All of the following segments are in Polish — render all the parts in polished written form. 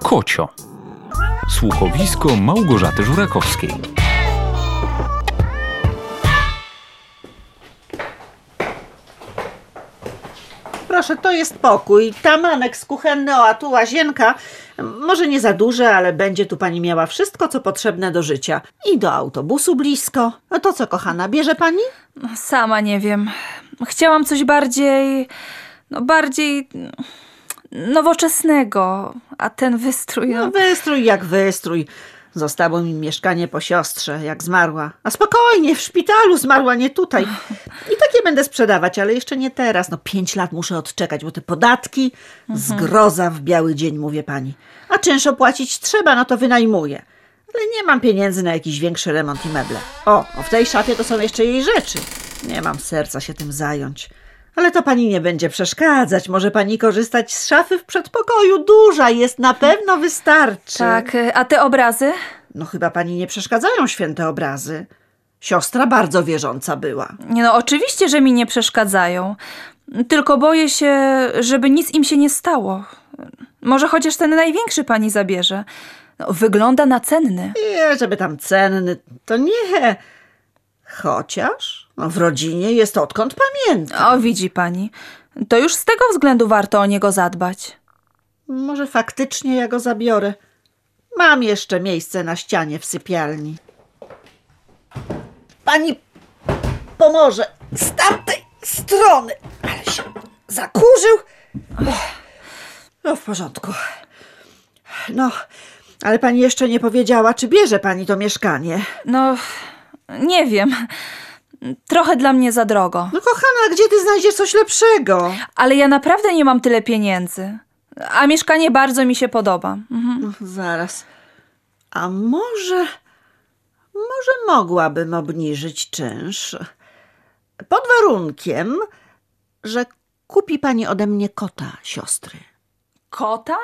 Kocio. Słuchowisko Małgorzaty Żurakowskiej. Proszę, to jest pokój. Tam aneks kuchenny, a tu łazienka. Może nie za duże, ale będzie tu pani miała wszystko, co potrzebne do życia. I do autobusu blisko. No to co, kochana, bierze pani? Sama nie wiem. Chciałam coś bardziej nowoczesnego, a ten wystrój... No wystrój jak wystrój. Zostało mi mieszkanie po siostrze, jak zmarła. A spokojnie, w szpitalu zmarła, nie tutaj. I takie będę sprzedawać, ale jeszcze nie teraz. 5 lat muszę odczekać, bo te podatki zgroza w biały dzień, mówię pani. A czynsz opłacić trzeba, no to wynajmuję. Ale nie mam pieniędzy na jakiś większy remont i meble. O, w tej szafie to są jeszcze jej rzeczy. Nie mam serca się tym zająć. Ale to pani nie będzie przeszkadzać. Może pani korzystać z szafy w przedpokoju. Duża jest, na pewno wystarczy. Tak, a te obrazy? No chyba pani nie przeszkadzają święte obrazy. Siostra bardzo wierząca była. Nie, oczywiście, że mi nie przeszkadzają. Tylko boję się, żeby nic im się nie stało. Może chociaż ten największy pani zabierze. Wygląda na cenny. Nie, żeby tam cenny, to nie. Chociaż w rodzinie jest odkąd pamiętam. O, widzi pani. To już z tego względu warto o niego zadbać. Może faktycznie ja go zabiorę. Mam jeszcze miejsce na ścianie w sypialni. Pani pomoże z tamtej strony. Ale się zakurzył. No w porządku. No, ale pani jeszcze nie powiedziała, czy bierze pani to mieszkanie. Nie wiem. Trochę dla mnie za drogo. No kochana, gdzie ty znajdziesz coś lepszego? Ale ja naprawdę nie mam tyle pieniędzy. A mieszkanie bardzo mi się podoba. No, zaraz. A może mogłabym obniżyć czynsz? Pod warunkiem, że kupi pani ode mnie kota siostry. Kota?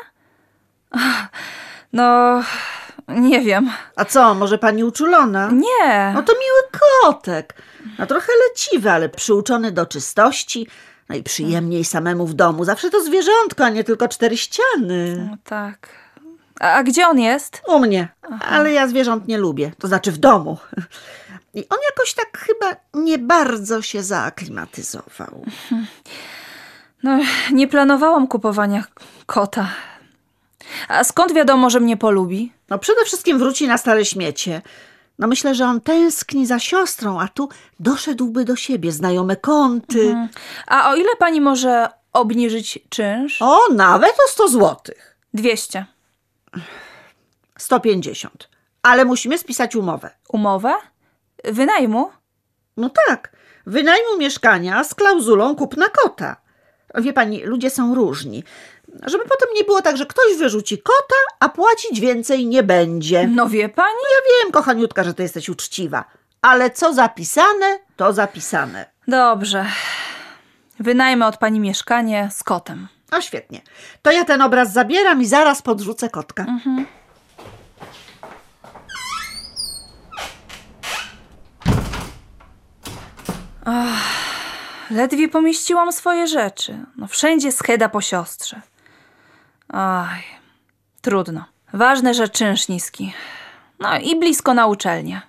Nie wiem. A co, może pani uczulona? Nie. No to miły kotek. No trochę leciwy, ale przyuczony do czystości. No i przyjemniej samemu w domu. Zawsze to zwierzątko, a nie tylko 4 ściany. No tak. A gdzie on jest? U mnie. Ale ja zwierząt nie lubię. To znaczy w domu. I on jakoś tak chyba nie bardzo się zaaklimatyzował. Nie planowałam kupowania kota. A skąd wiadomo, że mnie polubi? No przede wszystkim wróci na stare śmiecie. No myślę, że on tęskni za siostrą, a tu doszedłby do siebie, znajome kąty. A o ile pani może obniżyć czynsz? O, nawet o 100 złotych. 200. 150. Ale musimy spisać umowę. Umowę? Wynajmu? No tak, wynajmu mieszkania z klauzulą kupna kota. Wie pani, ludzie są różni. Żeby potem nie było tak, że ktoś wyrzuci kota, a płacić więcej nie będzie. No wie pani? Ja wiem, kochaniutka, że ty jesteś uczciwa. Ale co zapisane, to zapisane. Dobrze. Wynajmę od pani mieszkanie z kotem. A świetnie. To ja ten obraz zabieram i zaraz podrzucę kotka. Ledwie pomieściłam swoje rzeczy. Wszędzie scheda po siostrze. Aj, trudno. Ważne, że czynsz niski. I blisko na uczelnię.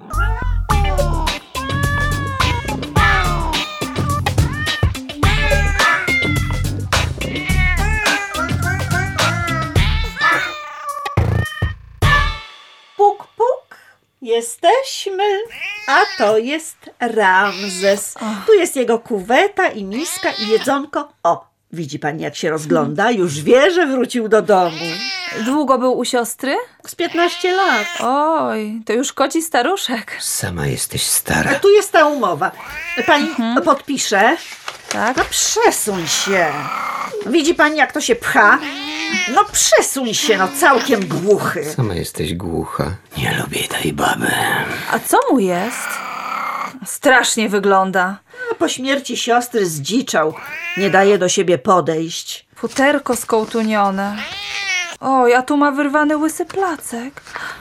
Puk, puk. Jesteśmy. A to jest Ramzes. Tu jest jego kuweta i miska i jedzonko. O, widzi pani, jak się rozgląda? Już wie, że wrócił do domu. Długo był u siostry? Z 15 lat. Oj, to już koci staruszek. Sama jesteś A stara. tu jest ta umowa. Pani podpisze? Tak? No przesuń się. Widzi pani, jak to się pcha? No przesuń się, no całkiem głuchy. Sama jesteś głucha. Nie lubię tej baby. A co mu jest? Strasznie wygląda. No, po śmierci siostry zdziczał. Nie daje do siebie podejść. Futerko skołtunione. Oj, a tu ma wyrwany łysy placek.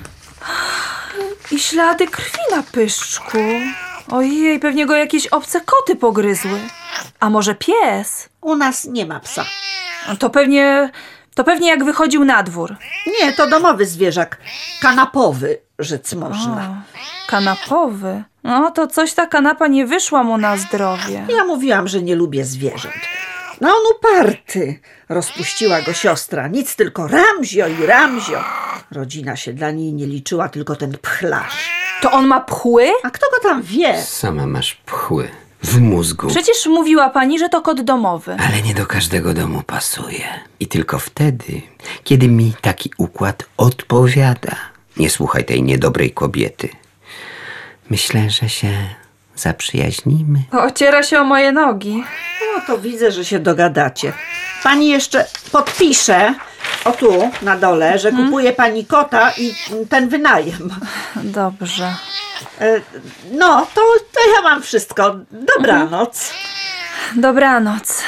I ślady krwi na pyszczku. Ojej, pewnie go jakieś obce koty pogryzły. A może pies? U nas nie ma psa. To pewnie To pewnie jak wychodził na dwór. Nie, to domowy zwierzak. Kanapowy, rzec można. O, kanapowy. No to coś ta kanapa nie wyszła mu na zdrowie. Ja mówiłam, że nie lubię zwierząt. No on uparty. Rozpuściła go siostra. Nic, tylko Ramzio i Ramzio. Rodzina się dla niej nie liczyła, tylko ten pchlarz. To on ma pchły? A kto go tam wie? Sama masz pchły w mózgu. Przecież mówiła pani, że to kot domowy. Ale nie do każdego domu pasuje. I tylko wtedy, kiedy mi taki układ odpowiada. Nie słuchaj tej niedobrej kobiety. Myślę, że się zaprzyjaźnimy. Ociera się o moje nogi. No to widzę, że się dogadacie. Pani jeszcze podpisze, o tu, na dole, że kupuje pani kota i ten wynajem. Dobrze. No, to ja mam wszystko. Dobranoc. Dobranoc.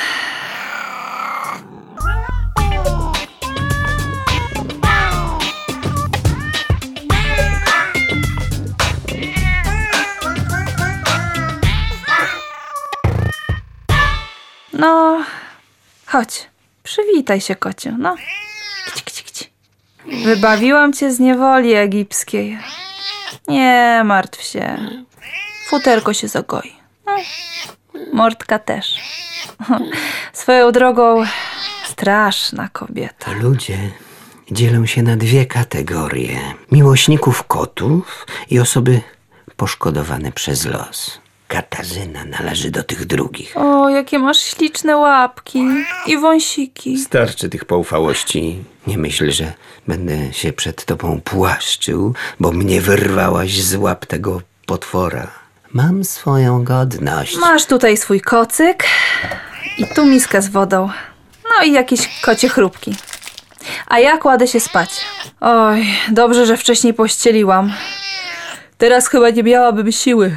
No, chodź, przywitaj się, kociu, no. Kici, kici, kici. Wybawiłam cię z niewoli egipskiej. Nie martw się. Futerko się zagoi. No, Mordka też. Swoją drogą straszna kobieta. To ludzie dzielą się na dwie kategorie. Miłośników kotów i osoby poszkodowane przez los. Katarzyna należy do tych drugich. O, jakie masz śliczne łapki i wąsiki. Starczy tych poufałości. Nie myśl, że będę się przed tobą płaszczył, bo mnie wyrwałaś z łap tego potwora. Mam swoją godność. Masz tutaj swój kocyk i tu miskę z wodą. No i jakieś kocie chrupki. A ja kładę się spać. Oj, dobrze, że wcześniej pościeliłam. Teraz chyba nie miałabym siły.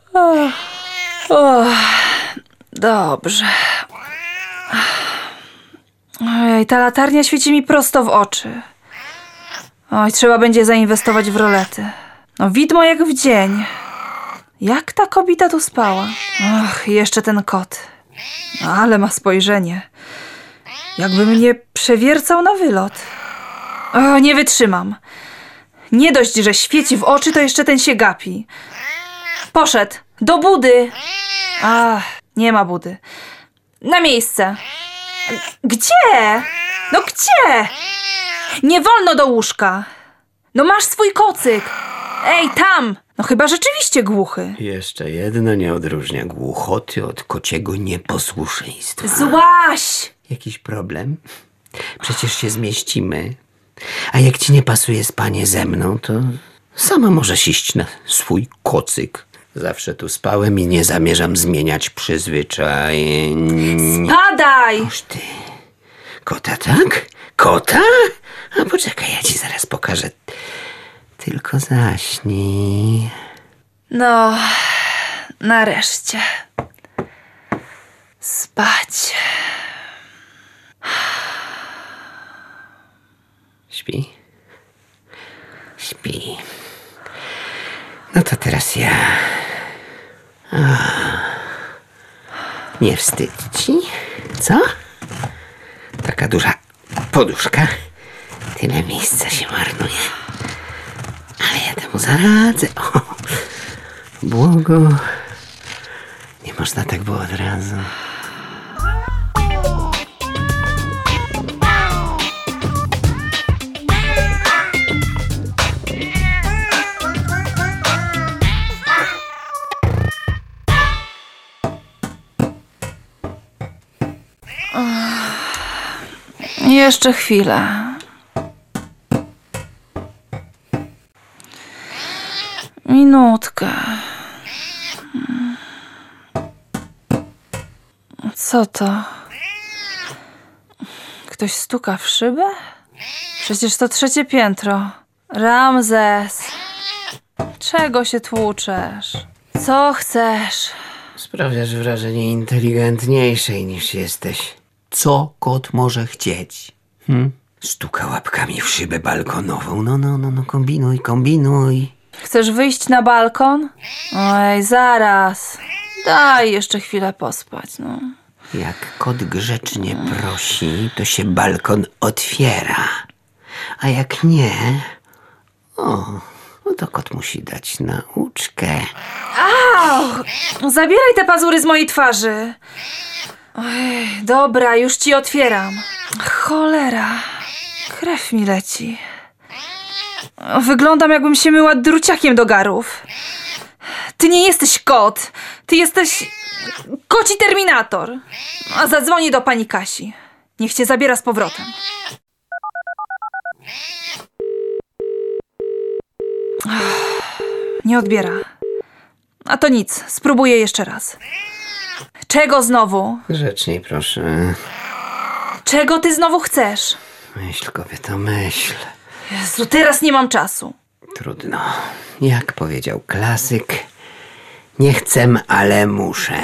Dobrze. Ojej, ta latarnia świeci mi prosto w oczy. Oj, trzeba będzie zainwestować w rolety. No widmo jak w dzień. Jak ta kobieta tu spała? Ach, jeszcze ten kot. No, ale ma spojrzenie. Jakby mnie przewiercał na wylot. O, nie wytrzymam. Nie dość, że świeci w oczy, to jeszcze ten się gapi. Poszedł. Do budy. Ach, nie ma budy. Na miejsce. Gdzie? No gdzie? Nie wolno do łóżka. No masz swój kocyk. Ej, tam. No chyba rzeczywiście głuchy. Jeszcze jedno nie odróżnia głuchoty od kociego nieposłuszeństwa. Złaś. Jakiś problem? Przecież się zmieścimy. A jak ci nie pasuje spanie ze mną, to sama możesz iść na swój kocyk. Zawsze tu spałem i nie zamierzam zmieniać przyzwyczajeń. Padaj. Oż ty. Kota, tak? Kota? A poczekaj, ja ci zaraz pokażę. Tylko zaśnij. No, nareszcie. Spać. Śpi? Śpi. No to teraz ja. Nie wstyd ci? Co? Taka duża poduszka. Tyle miejsca się marnuje. Ale ja temu zaradzę. O, błogo. Nie można tak było od razu. Jeszcze chwilę. Minutkę. Co to? Ktoś stuka w szybę? Przecież to 3. piętro. Ramzes. Czego się tłuczesz? Co chcesz? Sprawiasz wrażenie inteligentniejszej niż jesteś. Co kot może chcieć? Stuka łapkami w szybę balkonową. No, kombinuj. Chcesz wyjść na balkon? Oj, zaraz. Daj jeszcze chwilę pospać, no. Jak kot grzecznie prosi, to się balkon otwiera. A jak nie, no to kot musi dać nauczkę. Zabieraj te pazury z mojej twarzy. Ojej, dobra, już ci otwieram. Cholera, krew mi leci. Wyglądam, jakbym się myła druciakiem do garów. Ty nie jesteś kot. Ty jesteś koci terminator. A zadzwonię do pani Kasi. Niech cię zabiera z powrotem. Nie odbiera. A to nic, spróbuję jeszcze raz. Czego znowu? Grzeczniej, proszę. Czego ty znowu chcesz? Myśl, kobieto, myśl. Jezu, teraz nie mam czasu. Trudno. Jak powiedział klasyk, nie chcę, ale muszę.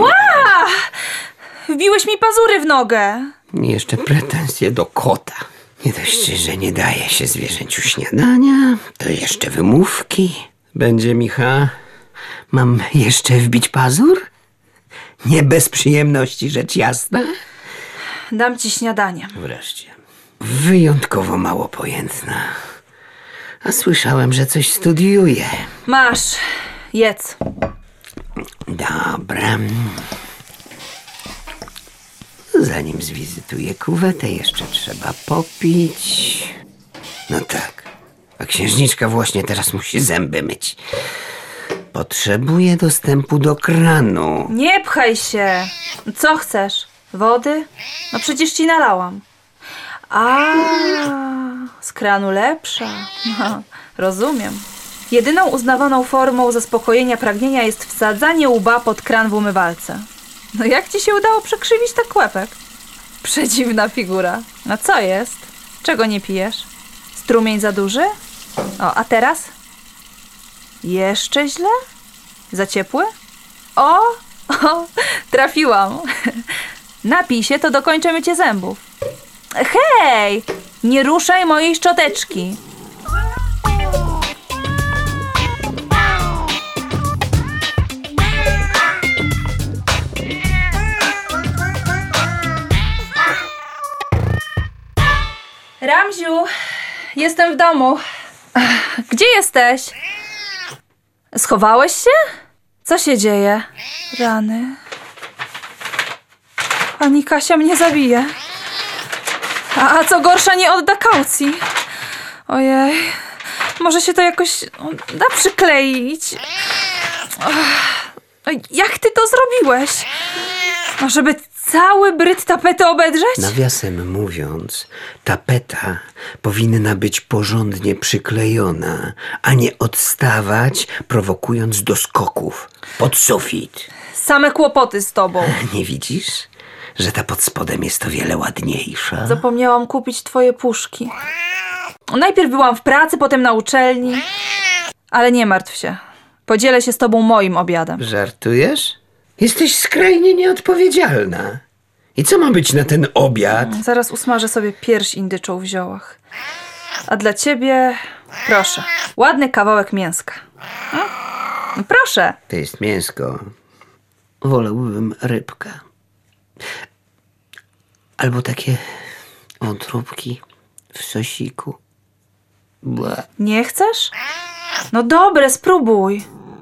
Wbiłeś mi pazury w nogę. Jeszcze pretensje do kota. Nie dość, że nie daje się zwierzęciu śniadania, to jeszcze wymówki. Będzie, Micha? Mam jeszcze wbić pazur? Nie bez przyjemności, rzecz jasna? Dam ci śniadanie. Wreszcie. Wyjątkowo mało pojętna. A słyszałem, że coś studiuje. Masz, jedz. Dobra. Zanim zwizytuję kuwetę, jeszcze trzeba popić. No tak. A księżniczka właśnie teraz musi zęby myć. Potrzebuje dostępu do kranu. Nie pchaj się. Co chcesz? Wody? No przecież ci nalałam. Z kranu lepsza. No, rozumiem. Jedyną uznawaną formą zaspokojenia pragnienia jest wsadzanie łba pod kran w umywalce. No jak ci się udało przekrzywić tak łepek? Przedziwna figura. No co jest? Czego nie pijesz? Strumień za duży? A teraz? Jeszcze źle? Za ciepły? O, trafiłam. Napij się, to dokończę mycie zębów. Hej! Nie ruszaj mojej szczoteczki. Ramziu, jestem w domu. Gdzie jesteś? Schowałeś się? Co się dzieje? Rany. Pani Kasia mnie zabije. A co gorsza, nie odda kaucji. Ojej. Może się to jakoś da przykleić. Jak ty to zrobiłeś? Żeby cały bryt tapety obedrzeć? Nawiasem mówiąc, tapeta powinna być porządnie przyklejona, a nie odstawać, prowokując do skoków pod sufit. Same kłopoty z tobą. Nie widzisz, że ta pod spodem jest o wiele ładniejsza? Zapomniałam kupić twoje puszki. Najpierw byłam w pracy, potem na uczelni. Ale nie martw się. Podzielę się z tobą moim obiadem. Żartujesz? Jesteś skrajnie nieodpowiedzialna. I co ma być na ten obiad? Zaraz usmażę sobie pierś indyczą w ziołach. A dla ciebie, proszę, ładny kawałek mięska. No, proszę. To jest mięsko. Wolałbym rybkę. Albo takie wątróbki w sosiku. Bła. Nie chcesz? No dobre, spróbuj.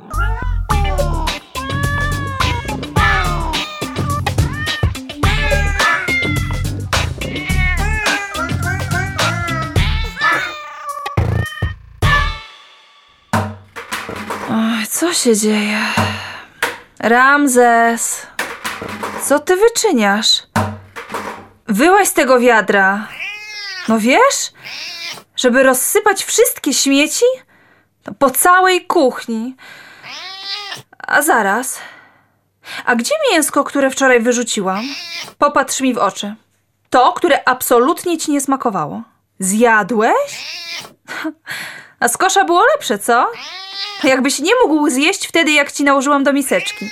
Oj, co się dzieje? Ramzes, co ty wyczyniasz? Wyłaź z tego wiadra. No wiesz, żeby rozsypać wszystkie śmieci po całej kuchni. A zaraz. A gdzie mięsko, które wczoraj wyrzuciłam? Popatrz mi w oczy. To, które absolutnie ci nie smakowało. Zjadłeś? A z kosza było lepsze, co? Jakbyś nie mógł zjeść wtedy, jak ci nałożyłam do miseczki.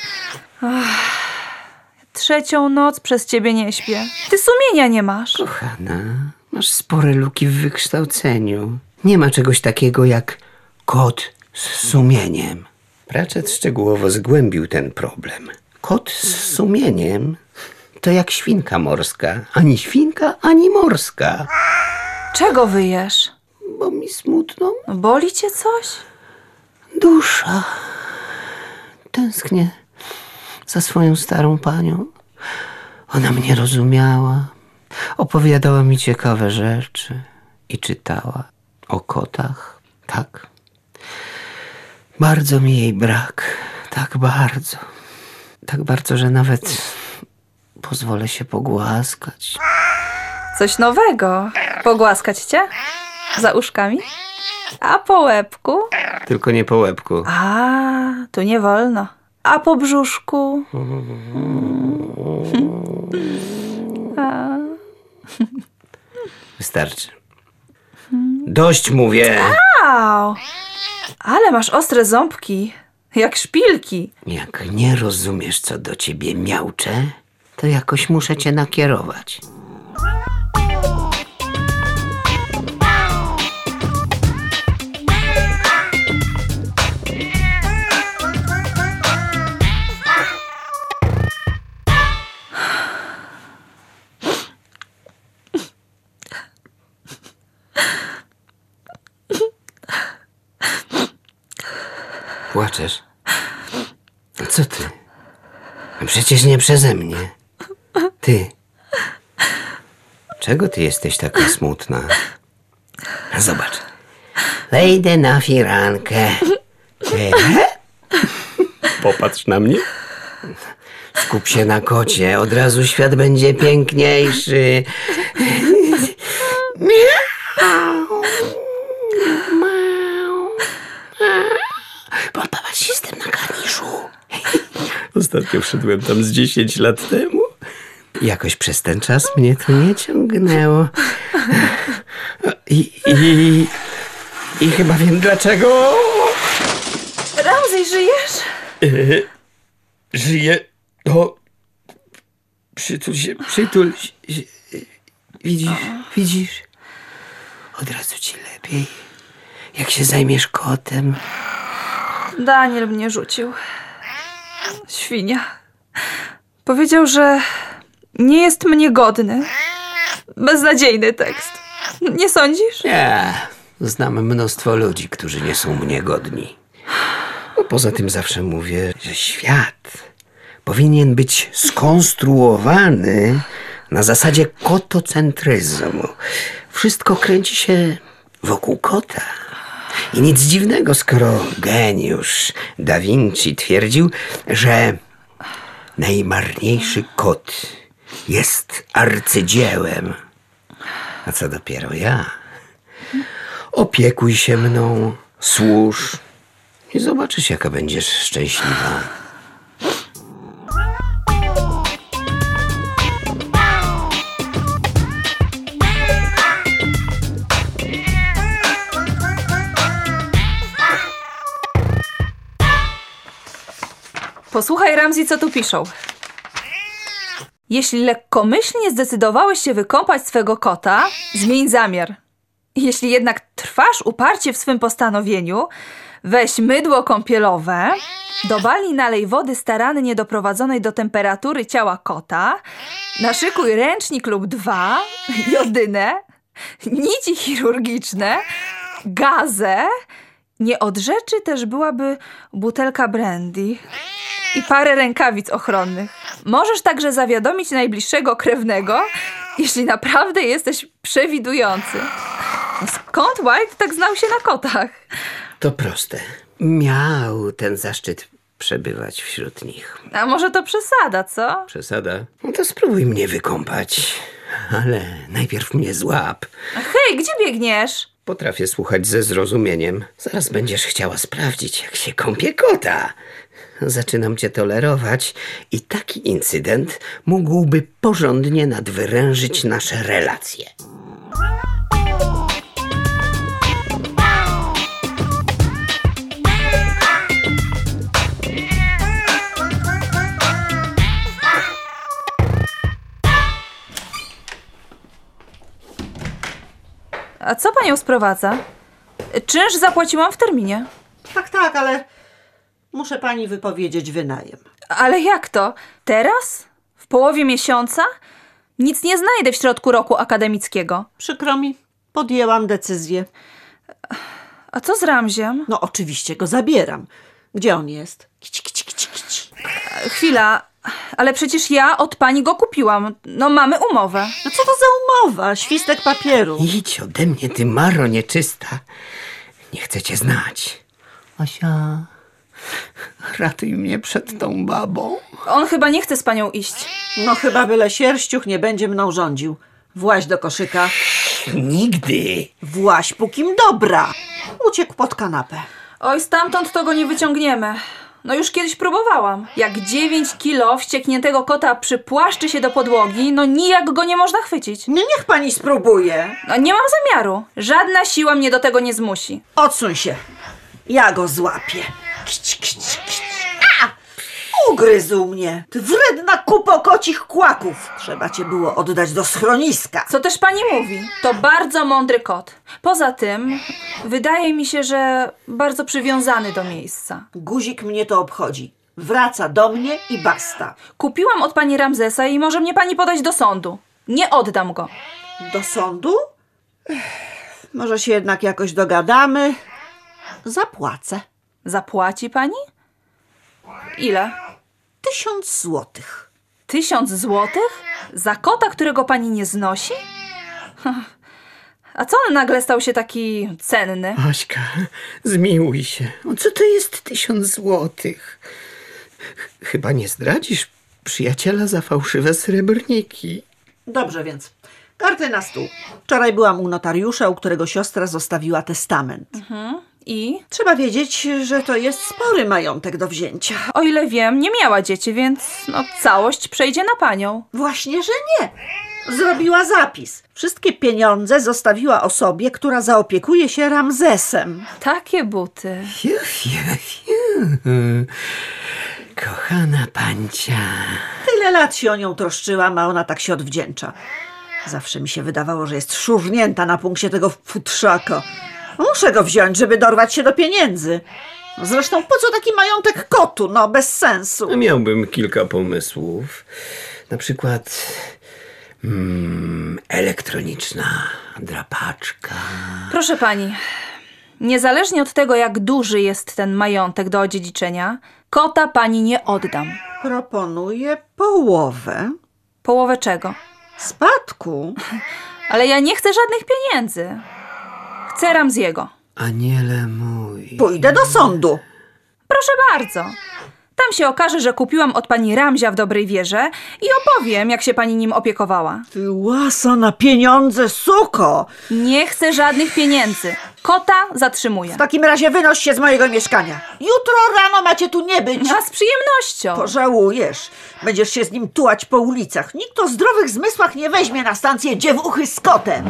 Trzecią noc przez ciebie nie śpię. Ty sumienia nie masz. Kochana, masz spore luki w wykształceniu. Nie ma czegoś takiego jak kot z sumieniem. Pratchett szczegółowo zgłębił ten problem. Kot z sumieniem to jak świnka morska. Ani świnka, ani morska. Czego wyjesz? Bo mi smutno. Boli cię coś? Dusza. Tęsknię za swoją starą panią. Ona mnie rozumiała. Opowiadała mi ciekawe rzeczy. I czytała o kotach. Tak. Bardzo mi jej brak. Tak bardzo. Tak bardzo, że nawet pozwolę się pogłaskać. Coś nowego. Pogłaskać cię? Za uszkami? A po łebku? Tylko nie po łebku. A, tu nie wolno. A po brzuszku? Wystarczy. Dość mówię. Au! Ale masz ostre ząbki. Jak szpilki. Jak nie rozumiesz, co do ciebie miauczę, to jakoś muszę cię nakierować. Płaczesz? A co ty? No przecież nie przeze mnie. Ty. Czego ty jesteś taka smutna? Zobacz. Wejdę na firankę. Popatrz na mnie. Skup się na kocie. Od razu świat będzie piękniejszy. Popatrz, jestem na karniszu. Ostatnio wszedłem tam z 10 lat temu. Jakoś przez ten czas mnie to nie ciągnęło. I chyba wiem dlaczego. Ramsey, żyjesz? Żyję. O, przytul się, przytul się. Widzisz? Od razu ci lepiej. Jak się zajmiesz kotem. Daniel mnie rzucił. Świnia. Powiedział, że nie jest mnie godny. Beznadziejny tekst. Nie sądzisz? Nie. Znam mnóstwo ludzi, którzy nie są mnie godni. No, poza tym zawsze mówię, że świat powinien być skonstruowany na zasadzie kotocentryzmu. Wszystko kręci się wokół kota. I nic dziwnego, skoro geniusz Da Vinci twierdził, że najmarniejszy kot jest arcydziełem. A co dopiero ja? Opiekuj się mną, służ i zobaczysz, jaka będziesz szczęśliwa. Posłuchaj, Ramsey, co tu piszą. Jeśli lekkomyślnie zdecydowałeś się wykąpać swego kota, zmień zamiar. Jeśli jednak trwasz uparcie w swym postanowieniu, weź mydło kąpielowe, do bali nalej wody starannie doprowadzonej do temperatury ciała kota, naszykuj ręcznik lub 2, jodynę, nici chirurgiczne, gazę. Nie od rzeczy też byłaby butelka brandy i parę rękawic ochronnych. Możesz także zawiadomić najbliższego krewnego, jeśli naprawdę jesteś przewidujący. Skąd White tak znał się na kotach? To proste. Miał ten zaszczyt przebywać wśród nich. A może to przesada, co? Przesada? No to spróbuj mnie wykąpać. Ale najpierw mnie złap. Hej, gdzie biegniesz? Potrafię słuchać ze zrozumieniem. Zaraz będziesz chciała sprawdzić, jak się kąpie kota. Zaczynam cię tolerować i taki incydent mógłby porządnie nadwyrężyć nasze relacje. A co panią sprowadza? Czynsz zapłaciłam w terminie. Tak, ale muszę pani wypowiedzieć wynajem. Ale jak to? Teraz? W połowie miesiąca? Nic nie znajdę w środku roku akademickiego. Przykro mi, podjęłam decyzję. A co z Ramziem? No oczywiście go zabieram. Gdzie on jest? Kici, kici, kici, kici. Chwila, ale przecież ja od pani go kupiłam. No mamy umowę. No co to za umowa? Świstek papieru. Idź ode mnie, ty maro nieczysta. Nie chcę cię znać. Asia, ratuj mnie przed tą babą. On chyba nie chce z panią iść. No chyba byle sierściuch nie będzie mną rządził. Właź do koszyka. Nigdy. Właź, pókim dobra. Uciekł pod kanapę. Oj, stamtąd to go nie wyciągniemy. No już kiedyś próbowałam. Jak 9 kilo wściekniętego kota przypłaszczy się do podłogi, no nijak go nie można chwycić. No niech pani spróbuje. No nie mam zamiaru. Żadna siła mnie do tego nie zmusi. Odsuń się. Ja go złapię. Kici, kici, kici. A! Ugryzł mnie. Ty wredna kupo kocich kłaków. Trzeba cię było oddać do schroniska. Co też pani mówi? To bardzo mądry kot. Poza tym, wydaje mi się, że bardzo przywiązany do miejsca. Guzik mnie to obchodzi. Wraca do mnie i basta. Kupiłam od pani Ramzesa i może mnie pani podać do sądu. Nie oddam go. Do sądu? Może się jednak jakoś dogadamy. Zapłacę. Zapłaci pani? Ile? 1000 złotych. 1000 złotych? Za kota, którego pani nie znosi? A co on nagle stał się taki cenny? Aśka, zmiłuj się. O co to jest 1000 złotych? Chyba nie zdradzisz przyjaciela za fałszywe srebrniki. Dobrze więc. Karty na stół. Wczoraj byłam u notariusza, u którego siostra zostawiła testament. I? Trzeba wiedzieć, że to jest spory majątek do wzięcia. O ile wiem, nie miała dzieci, więc no, całość przejdzie na panią. Właśnie, że nie. Zrobiła zapis. Wszystkie pieniądze zostawiła osobie, która zaopiekuje się Ramzesem. Takie buty. Fiu, fiu, fiu. Kochana pancia. Tyle lat się o nią troszczyłam, a ona tak się odwdzięcza. Zawsze mi się wydawało, że jest szurnięta na punkcie tego futrzaka. Muszę go wziąć, żeby dorwać się do pieniędzy. Zresztą po co taki majątek kotu? No, bez sensu. Miałbym kilka pomysłów. Na przykład elektroniczna drapaczka. Proszę pani, niezależnie od tego, jak duży jest ten majątek do odziedziczenia, kota pani nie oddam. Proponuję połowę Połowę czego? spadku. Ale ja nie chcę żadnych pieniędzy. Chcę Ramziego. Aniele mój. Pójdę do sądu. Proszę bardzo. Tam się okaże, że kupiłam od pani Ramzia w dobrej wierze i opowiem, jak się pani nim opiekowała. Ty łasa na pieniądze, suko! Nie chcę żadnych pieniędzy. Kota zatrzymuję. W takim razie wynoś się z mojego mieszkania. Jutro rano macie tu nie być. A z przyjemnością. Pożałujesz. Będziesz się z nim tułać po ulicach. Nikt o zdrowych zmysłach nie weźmie na stację dziewuchy z kotem.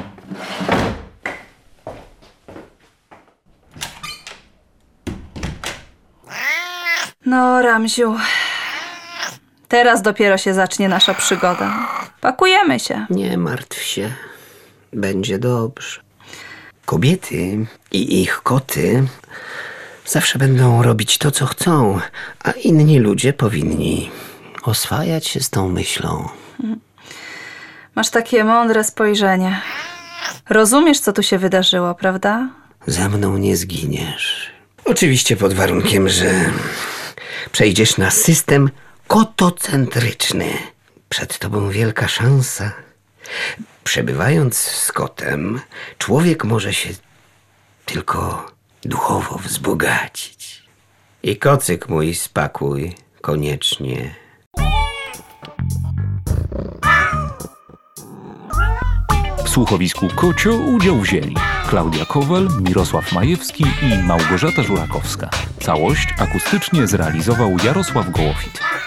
No, Ramziu. Teraz dopiero się zacznie nasza przygoda. Pakujemy się. Nie martw się. Będzie dobrze. Kobiety i ich koty zawsze będą robić to, co chcą, a inni ludzie powinni oswajać się z tą myślą. Masz takie mądre spojrzenie. Rozumiesz, co tu się wydarzyło, prawda? Za mną nie zginiesz. Oczywiście pod warunkiem, że przejdziesz na system kotocentryczny. Przed tobą wielka szansa. Przebywając z kotem, człowiek może się tylko duchowo wzbogacić. I kocyk mój spakuj koniecznie. W słuchowisku Kocio udział wzięli Klaudia Kowal, Mirosław Majewski i Małgorzata Żurakowska. Całość akustycznie zrealizował Jarosław Gołofit.